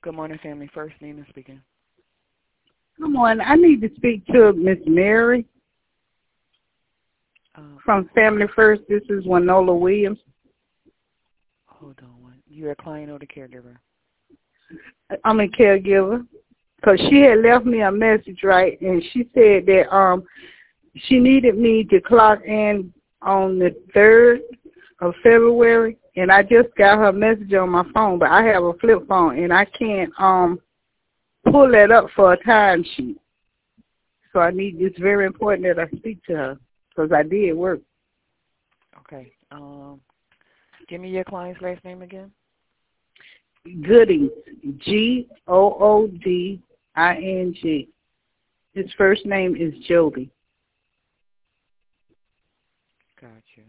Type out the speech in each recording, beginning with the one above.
Good morning, family. First, Nina speaking. Good morning. I need to speak to Miss Mary from Family First. This is Winola Williams. Hold on one. You're a client or the caregiver? I'm a caregiver. Because she had left me a message, right, and she said that she needed me to clock in on the 3rd of February, and I just got her message on my phone, but I have a flip phone, and I can't pull that up for a timesheet. So it's very important that I speak to her, because I did work. Okay. Give me your client's last name again. Gooding, Gooding. His first name is Joby. Got you.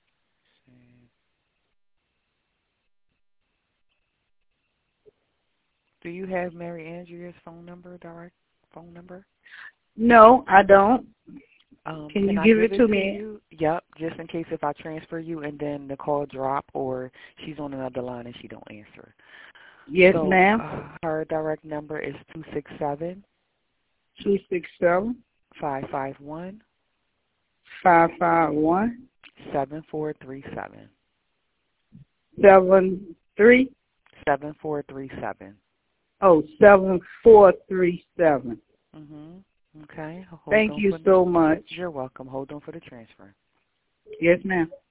Do you have Mary Andrea's phone number, direct phone number? No, I don't. Can you I give it to me? You? Yep, just in case if I transfer you and then the call drop or she's on another line and she don't answer. Yes, so, ma'am. Her direct number is 267 551 7437. 7437. Oh, 7437. Okay. Thank you so much. You're welcome. Hold on for the transfer. Yes, ma'am.